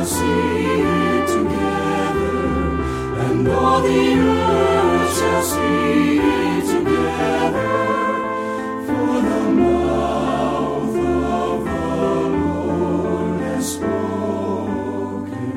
see it together, and all the earth shall see it together. For the mouth of the Lord has spoken.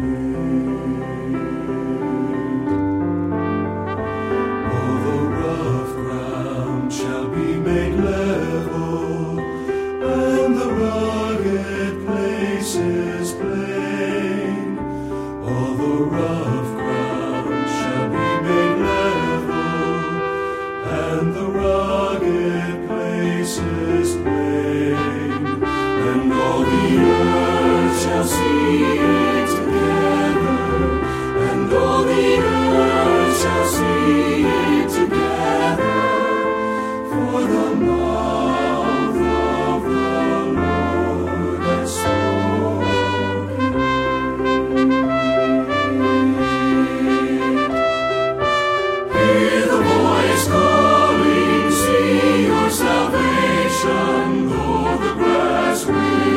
All the rough ground shall be made level, and the rugged places plain. All the rough ground shall be made level, and the rugged places plain. And all the earth shall see it together, and all the earth shall see it together. For the mouth of the Lord has spoken. Hear the voice calling, see your salvation, though the grass withers.